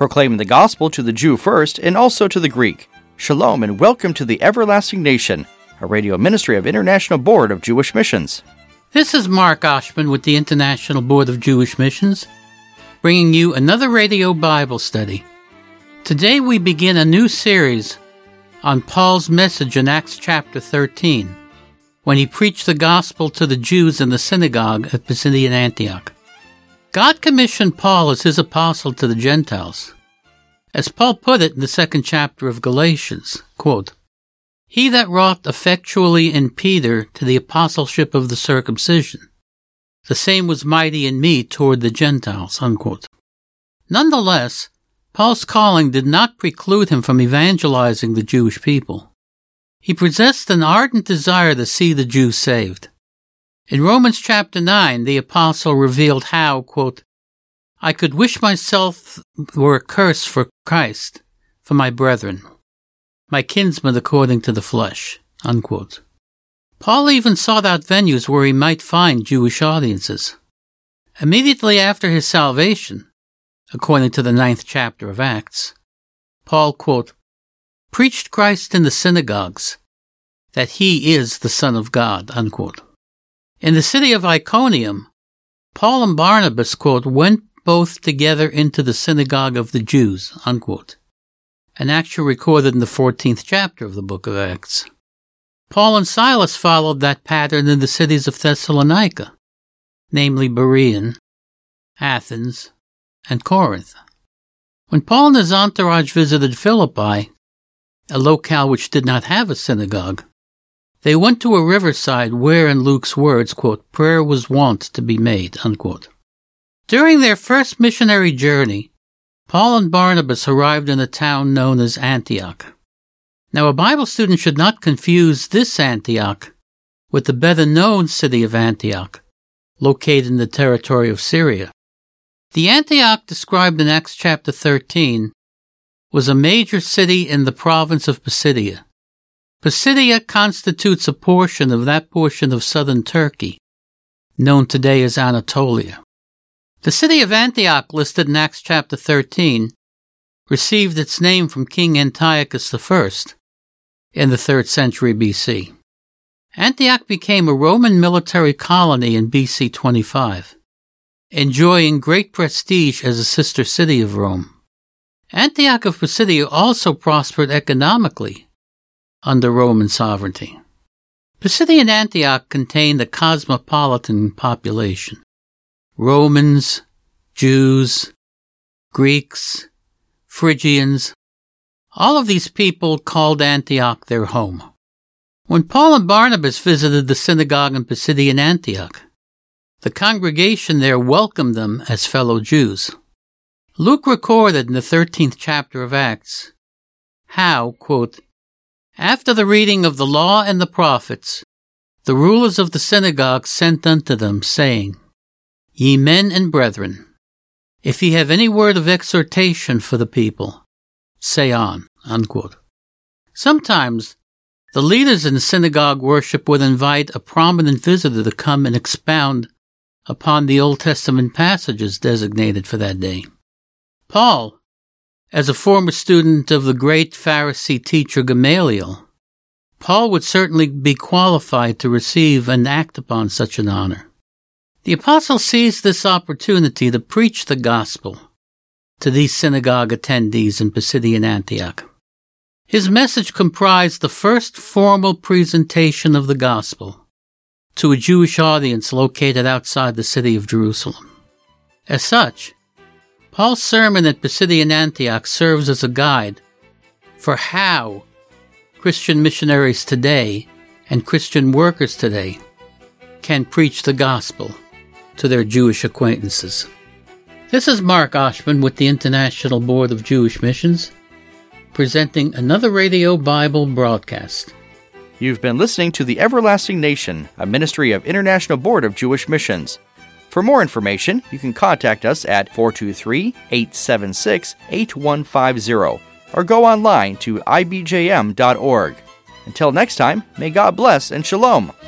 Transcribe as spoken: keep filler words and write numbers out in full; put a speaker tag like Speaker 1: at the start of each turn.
Speaker 1: proclaiming the gospel to the Jew first and also to the Greek. Shalom and welcome to the Everlasting Nation, a radio ministry of International Board of Jewish Missions.
Speaker 2: This is Mark Oshman with the International Board of Jewish Missions, bringing you another radio Bible study. Today we begin a new series on Paul's message in Acts chapter thirteen, when he preached the gospel to the Jews in the synagogue at Pisidian Antioch. God commissioned Paul as his apostle to the Gentiles. As Paul put it in the second chapter of Galatians, quote, "He that wrought effectually in Peter to the apostleship of the circumcision, the same was mighty in me toward the Gentiles," unquote. Nonetheless, Paul's calling did not preclude him from evangelizing the Jewish people. He possessed an ardent desire to see the Jews saved. In Romans chapter nine, the apostle revealed how, quote, "I could wish myself were accursed for Christ, for my brethren, my kinsmen according to the flesh," unquote. Paul even sought out venues where he might find Jewish audiences. Immediately after his salvation, according to the ninth chapter of Acts, Paul, quote, "preached Christ in the synagogues, that he is the Son of God," unquote. In the city of Iconium, Paul and Barnabas, quote, "went both together into the synagogue of the Jews," unquote. An action recorded in the fourteenth chapter of the book of Acts. Paul and Silas followed that pattern in the cities of Thessalonica, namely Berean, Athens, and Corinth. When Paul and his entourage visited Philippi, a locale which did not have a synagogue, they went to a riverside where, in Luke's words, quote, "prayer was wont to be made," unquote. During their first missionary journey, Paul and Barnabas arrived in a town known as Antioch. Now, a Bible student should not confuse this Antioch with the better-known city of Antioch, located in the territory of Syria. The Antioch described in Acts chapter thirteen was a major city in the province of Pisidia. Pisidia constitutes a portion of that portion of southern Turkey, known today as Anatolia. The city of Antioch, listed in Acts chapter thirteen, received its name from King Antiochus the First in the third century B C. Antioch became a Roman military colony in B C twenty-five. Enjoying great prestige as a sister city of Rome. Antioch of Pisidia also prospered economically under Roman sovereignty. Pisidian Antioch contained a cosmopolitan population. Romans, Jews, Greeks, Phrygians, all of these people called Antioch their home. When Paul and Barnabas visited the synagogue in Pisidian Antioch, the congregation there welcomed them as fellow Jews. Luke recorded in the thirteenth chapter of Acts how, quote, "after the reading of the law and the prophets, the rulers of the synagogue sent unto them, saying, Ye men and brethren, if ye have any word of exhortation for the people, say on," unquote. Sometimes the leaders in synagogue worship would invite a prominent visitor to come and expound upon the Old Testament passages designated for that day. Paul, as a former student of the great Pharisee teacher Gamaliel, Paul would certainly be qualified to receive and act upon such an honor. The apostle seized this opportunity to preach the gospel to these synagogue attendees in Pisidian Antioch. His message comprised the first formal presentation of the gospel to a Jewish audience located outside the city of Jerusalem. As such, Paul's sermon at Pisidian Antioch serves as a guide for how Christian missionaries today and Christian workers today can preach the gospel to their Jewish acquaintances. This is Mark Oshman with the International Board of Jewish Missions, presenting another radio Bible broadcast.
Speaker 1: You've been listening to The Everlasting Nation, a ministry of International Board of Jewish Missions. For more information, you can contact us at four two three, eight seven six, eight one five zero or go online to I B J M dot org. Until next time, may God bless and shalom.